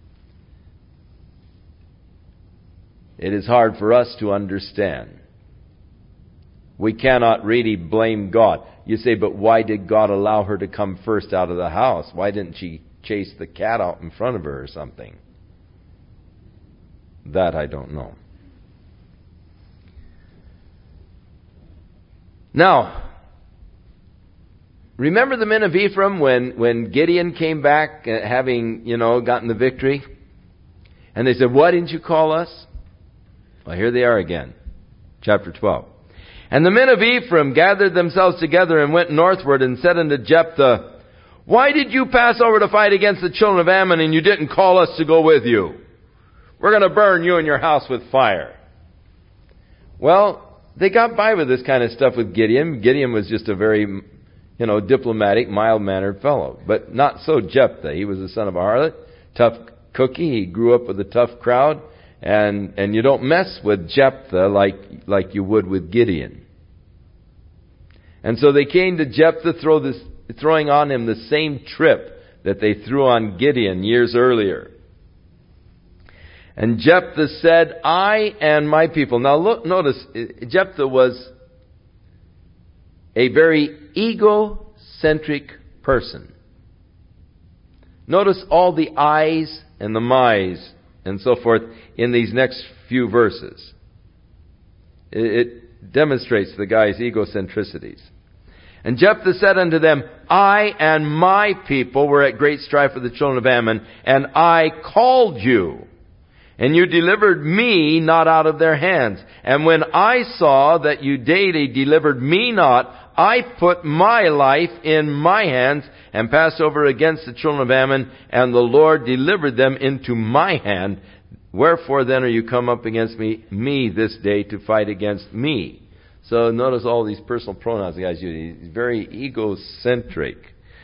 It is hard for us to understand. We cannot really blame God. You say, but why did God allow her to come first out of the house? Why didn't she chase the cat out in front of her or something? That I don't know. Now, remember the men of Ephraim when Gideon came back having, gotten the victory? And they said, why didn't you call us? Well, here they are again. Chapter 12. And the men of Ephraim gathered themselves together and went northward and said unto Jephthah, why did you pass over to fight against the children of Ammon and you didn't call us to go with you? We're going to burn you and your house with fire. Well, they got by with this kind of stuff with Gideon. Gideon was just a very, diplomatic, mild-mannered fellow. But not so Jephthah. He was the son of a harlot, tough cookie. He grew up with a tough crowd. And you don't mess with Jephthah like you would with Gideon. And so they came to Jephthah throwing on him the same trip that they threw on Gideon years earlier. And Jephthah said, I and my people. Now notice, Jephthah was a very egocentric person. Notice all the I's and the my's and so forth in these next few verses. It demonstrates the guy's egocentricities. And Jephthah said unto them, I and my people were at great strife with the children of Ammon, and I called you, and you delivered me not out of their hands. And when I saw that you daily delivered me not, I put my life in my hands and passed over against the children of Ammon, and the Lord delivered them into my hand. Wherefore then are you come up against me this day to fight against me? So notice all these personal pronouns the guys use. He's very egocentric.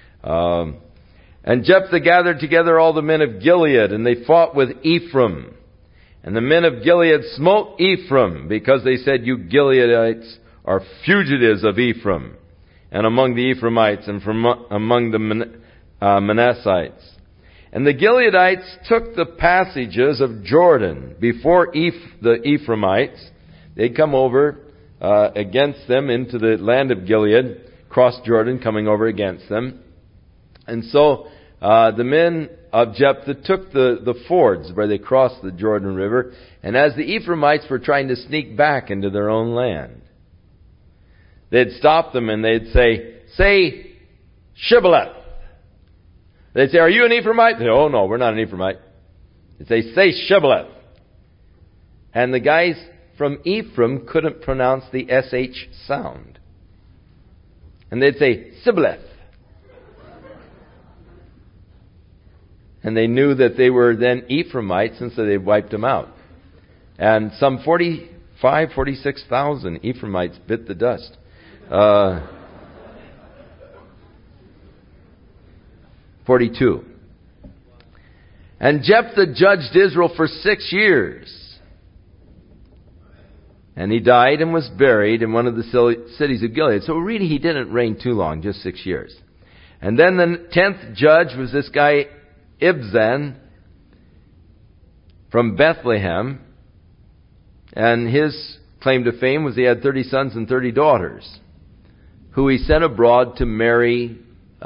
And Jephthah gathered together all the men of Gilead, and they fought with Ephraim. And the men of Gilead smote Ephraim, because they said, you Gileadites are fugitives of Ephraim, and among the Ephraimites, and from among the Manassites. And the Gileadites took the passages of Jordan before the Ephraimites. They'd come over against them into the land of Gilead, crossed Jordan, coming over against them. And so the men of Jephthah took the fords where they crossed the Jordan River, and as the Ephraimites were trying to sneak back into their own land, they'd stop them and they'd say Shibboleth. They'd say, are you an Ephraimite? They'd say, oh no, we're not an Ephraimite. They'd say Shibboleth. And the guys from Ephraim couldn't pronounce the SH sound. And they'd say Sibboleth. And they knew that they were then Ephraimites, and so they wiped them out. And some 46,000 Ephraimites bit the dust. 42. And Jephthah judged Israel for 6 years. And he died and was buried in one of the cities of Gilead. So really he didn't reign too long, just 6 years. And then the 10th judge was this guy Ibzan from Bethlehem. And his claim to fame was he had 30 sons and 30 daughters, who he sent abroad to marry,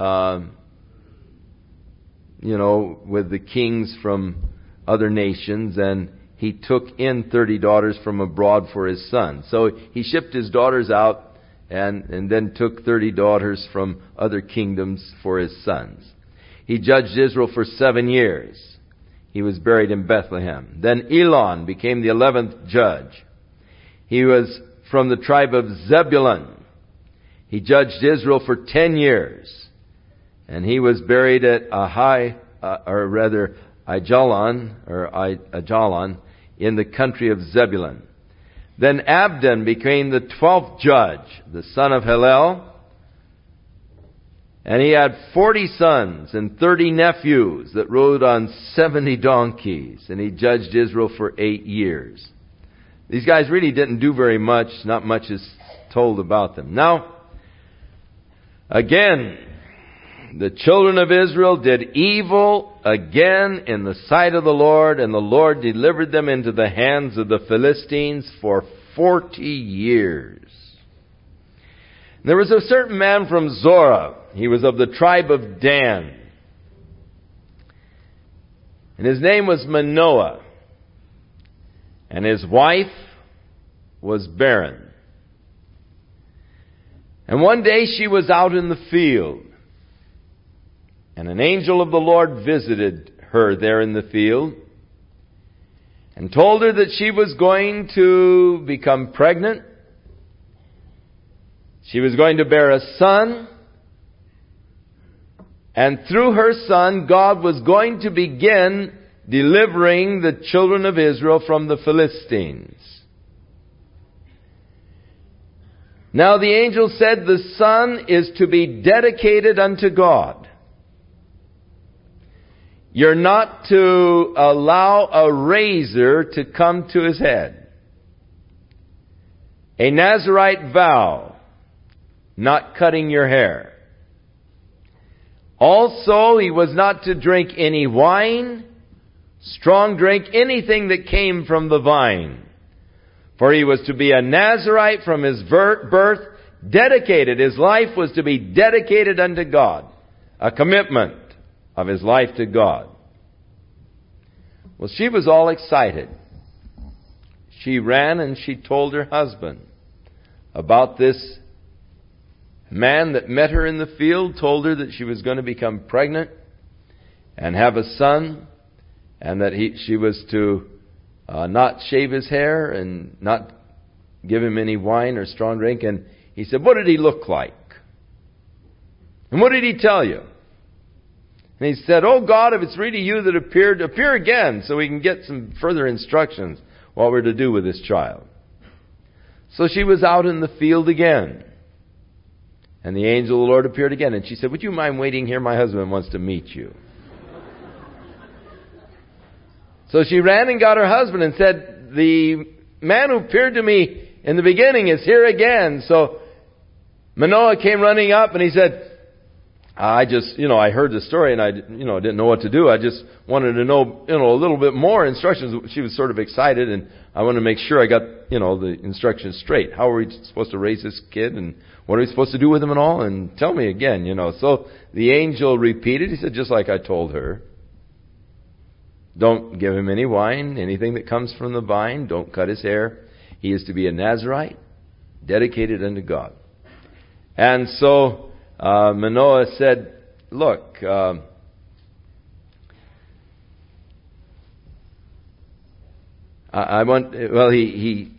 with the kings from other nations, and he took in 30 daughters from abroad for his son. So he shipped his daughters out and then took 30 daughters from other kingdoms for his sons. He judged Israel for 7 years. He was buried in Bethlehem. Then Elon became the 11th judge. He was from the tribe of Zebulun. He judged Israel for 10 years. And he was buried at Ajalon in the country of Zebulun. Then Abdon became the 12th judge, the son of Hillel. And he had 40 sons and 30 nephews that rode on 70 donkeys. And he judged Israel for 8 years. These guys really didn't do very much. Not much is told about them. Now, again, the children of Israel did evil again in the sight of the Lord, and the Lord delivered them into the hands of the Philistines for 40 years. There was a certain man from Zorah. He was of the tribe of Dan. And his name was Manoah. And his wife was barren. And one day she was out in the field. And an angel of the Lord visited her there in the field and told her that she was going to become pregnant. She was going to bear a son. And through her son, God was going to begin delivering the children of Israel from the Philistines. Now the angel said the son is to be dedicated unto God. You're not to allow a razor to come to his head. A Nazirite vow, not cutting your hair. Also, he was not to drink any wine, strong drink, anything that came from the vine. For he was to be a Nazirite from his birth, dedicated. His life was to be dedicated unto God. A commitment of his life to God. Well, she was all excited. She ran and she told her husband about this man that met her in the field, told her that she was going to become pregnant and have a son, and that she was to not shave his hair and not give him any wine or strong drink. And he said, "What did he look like? And what did he tell you?" And he said, "Oh God, if it's really you that appeared, appear again so we can get some further instructions what we're to do with this child." So she was out in the field again. And the angel of the Lord appeared again. And she said, "Would you mind waiting here? My husband wants to meet you." So she ran and got her husband and said, "The man who appeared to me in the beginning is here again." So Manoah came running up and he said, I heard the story and I didn't know what to do. I just wanted to know, a little bit more instructions. She was sort of excited, and I wanted to make sure I got, the instructions straight. How are we supposed to raise this kid, and what are we supposed to do with him and all? And tell me again, So the angel repeated. He said, just like I told her. Don't give him any wine, anything that comes from the vine. Don't cut his hair. He is to be a Nazirite, dedicated unto God. And so Manoah said, "Look, I want." Well, he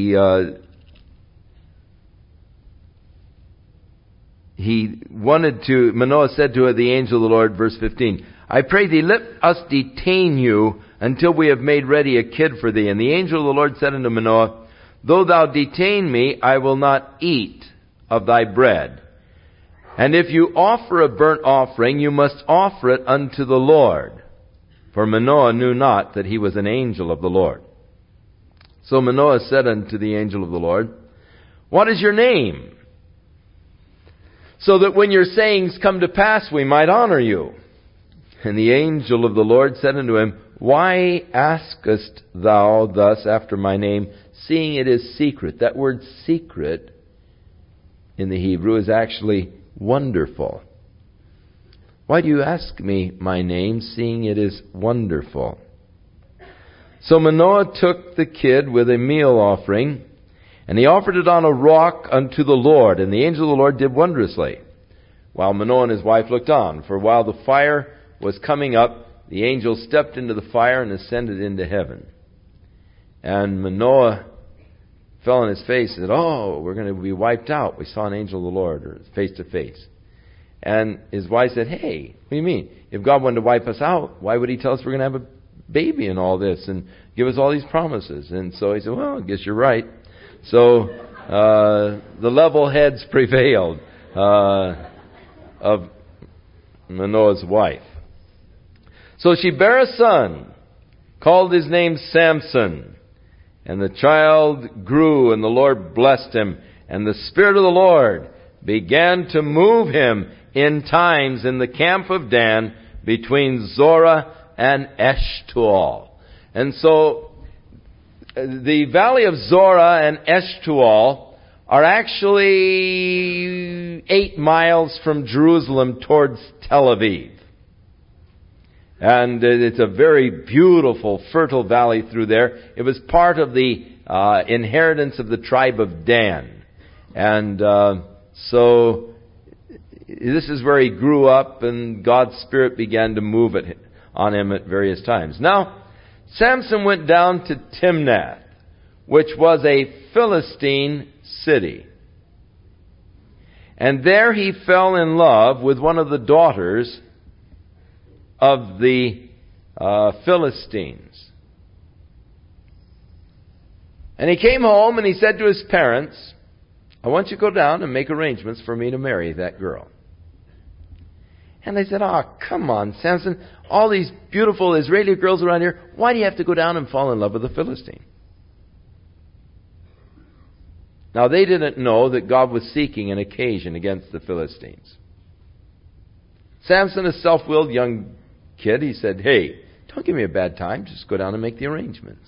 wanted to. Manoah said to the angel of the Lord, verse 15, "I pray thee, let us detain you until we have made ready a kid for thee." And the angel of the Lord said unto Manoah, "Though thou detain me, I will not eat of thy bread. And if you offer a burnt offering, you must offer it unto the Lord." For Manoah knew not that he was an angel of the Lord. So Manoah said unto the angel of the Lord, "What is your name? So that when your sayings come to pass, we might honor you." And the angel of the Lord said unto him, Why askest thou thus after my name, seeing it is secret? That word secret in the Hebrew is actually wonderful. Why do you ask me my name, seeing it is wonderful? So Manoah took the kid with a meal offering, and he offered it on a rock unto the Lord. And the angel of the Lord did wondrously, while Manoah and his wife looked on. For while the fire was coming up, the angel stepped into the fire and ascended into heaven. And Manoah fell on his face and said, "Oh, we're going to be wiped out. We saw an angel of the Lord," or face to face. And his wife said, "Hey, what do you mean? If God wanted to wipe us out, why would He tell us we're going to have a baby and all this and give us all these promises?" And so he said, "Well, I guess you're right." So the level heads prevailed of Manoah's wife. So she bare a son, called his name Samson. And the child grew, and the Lord blessed him. And the Spirit of the Lord began to move him in times in the camp of Dan between Zorah and Eshtaol. And so the valley of Zorah and Eshtaol are actually 8 miles from Jerusalem towards Tel Aviv. And it's a very beautiful, fertile valley through there. It was part of the inheritance of the tribe of Dan. And so this is where he grew up, and God's Spirit began to move on him at various times. Now, Samson went down to Timnath, which was a Philistine city. And there he fell in love with one of the daughters of the Philistines. And he came home and he said to his parents, "I want you to go down and make arrangements for me to marry that girl." And they said, "Oh, come on, Samson. All these beautiful Israeli girls around here. Why do you have to go down and fall in love with a Philistine?" Now, they didn't know that God was seeking an occasion against the Philistines. Samson, a self-willed young kid, he said, "Hey, don't give me a bad time. Just go down and make the arrangements."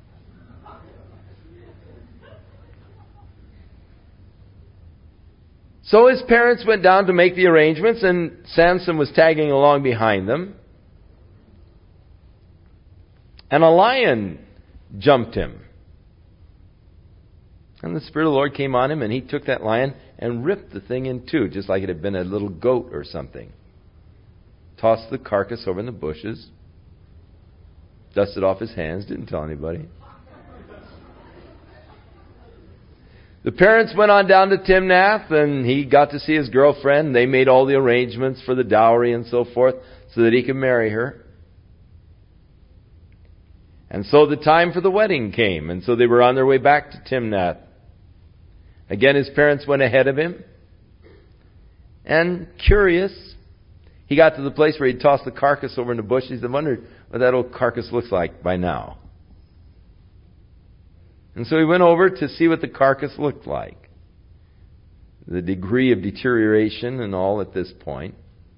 So his parents went down to make the arrangements, and Samson was tagging along behind them. And a lion jumped him. And the Spirit of the Lord came on him, and he took that lion and ripped the thing in two, just like it had been a little goat or something. Tossed the carcass over in the bushes. Dusted off his hands, didn't tell anybody. The parents went on down to Timnath, and he got to see his girlfriend. They made all the arrangements for the dowry and so forth so that he could marry her. And so the time for the wedding came, and so they were on their way back to Timnath. Again, his parents went ahead of him. And curious, he got to the place where he'd tossed the carcass over in the bush. He said, "I wonder what that old carcass looks like by now." And so he went over to see what the carcass looked like. The degree of deterioration and all at this point.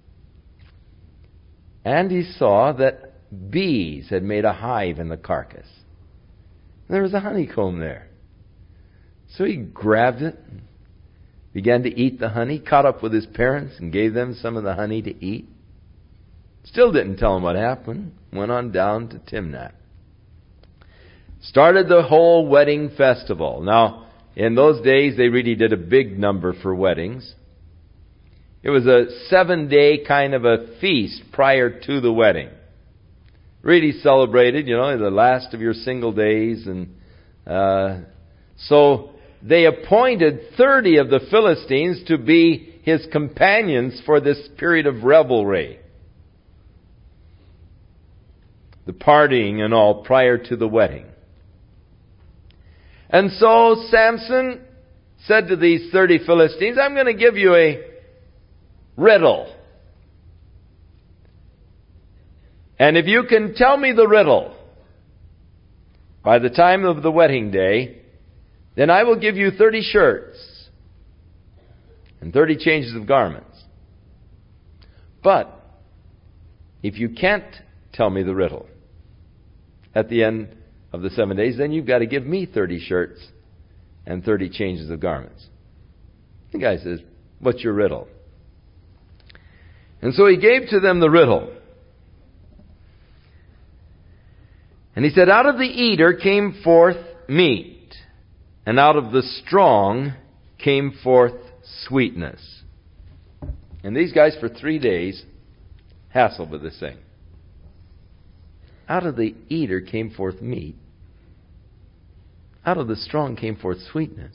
And he saw that bees had made a hive in the carcass. There was a honeycomb there. So he grabbed it, began to eat the honey, caught up with his parents and gave them some of the honey to eat. Still didn't tell them what happened. Went on down to Timnath. Started the whole wedding festival. Now, in those days, they really did a big number for weddings. It was a 7-day kind of a feast prior to the wedding. Really celebrated, the last of your single days. And so they appointed 30 of the Philistines to be his companions for this period of revelry. The partying and all prior to the wedding. And so Samson said to these 30 Philistines, "I'm going to give you a riddle. And if you can tell me the riddle by the time of the wedding day, then I will give you 30 shirts and 30 changes of garments. But if you can't tell me the riddle, at the end of the 7 days, then you've got to give me 30 shirts and 30 changes of garments. The guy says, what's your riddle? And so he gave to them the riddle. And he said, out of the eater came forth meat, and out of the strong came forth sweetness. And these guys for 3 days hassled with this thing. Out of the eater came forth meat. Out of the strong came forth sweetness.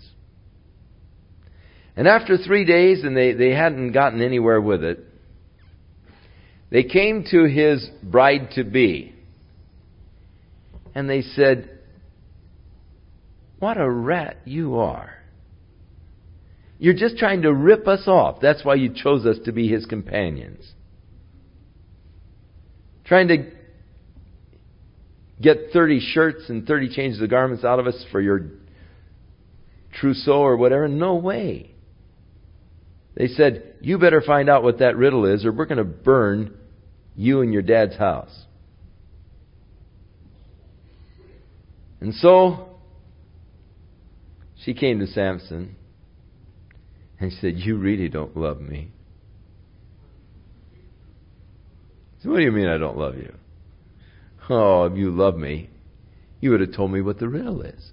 And after 3 days, and they hadn't gotten anywhere with it, they came to his bride-to-be. And they said, what a rat you are. You're just trying to rip us off. That's why you chose us to be his companions. Trying to get 30 shirts and 30 changes of garments out of us for your trousseau or whatever. No way. They said, you better find out what that riddle is, or we're going to burn you and your dad's house. And so she came to Samson and she said, you really don't love me. So what do you mean I don't love you? Oh, if you love me, you would have told me what the riddle is.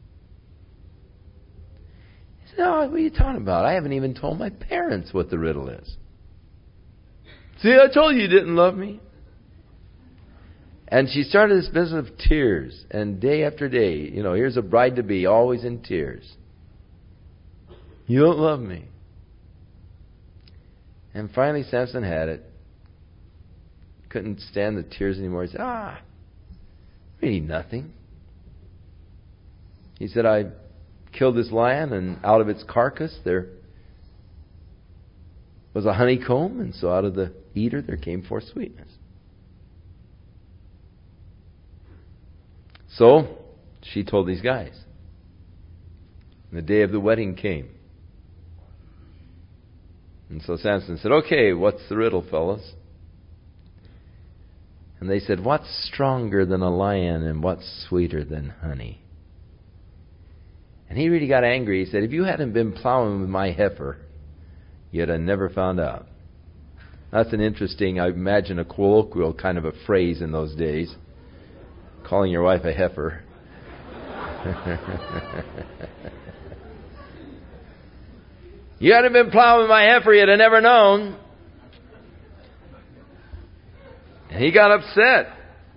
He said, oh, what are you talking about? I haven't even told my parents what the riddle is. See, I told you you didn't love me. And she started this business of tears. And day after day, here's a bride-to-be, always in tears. You don't love me. And finally Samson had it. Couldn't stand the tears anymore. He said, really nothing. He said, I killed this lion, and out of its carcass there was a honeycomb, and so out of the eater there came forth sweetness. So she told these guys. And the day of the wedding came. And so Samson said, okay, what's the riddle, fellas? And they said, what's stronger than a lion and what's sweeter than honey? And he really got angry. He said, if you hadn't been plowing with my heifer, you'd have never found out. That's an interesting, I imagine, a colloquial kind of a phrase in those days. Calling your wife a heifer. You hadn't been plowing with my heifer, you'd have never known. And he got upset.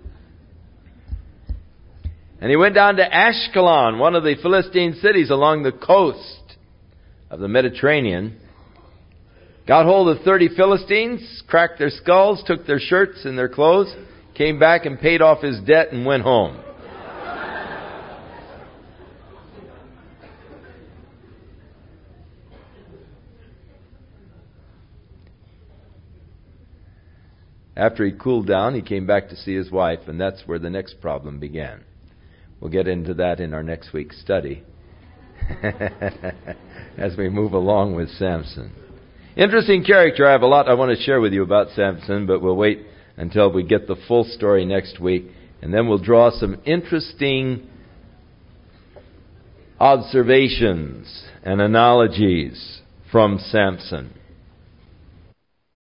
And he went down to Ashkelon, one of the Philistine cities along the coast of the Mediterranean. Got hold of 30 Philistines, cracked their skulls, took their shirts and their clothes, came back and paid off his debt and went home. After he cooled down, he came back to see his wife, and that's where the next problem began. We'll get into that in our next week's study as we move along with Samson. Interesting character. I have a lot I want to share with you about Samson, but we'll wait until we get the full story next week, and then we'll draw some interesting observations and analogies from Samson.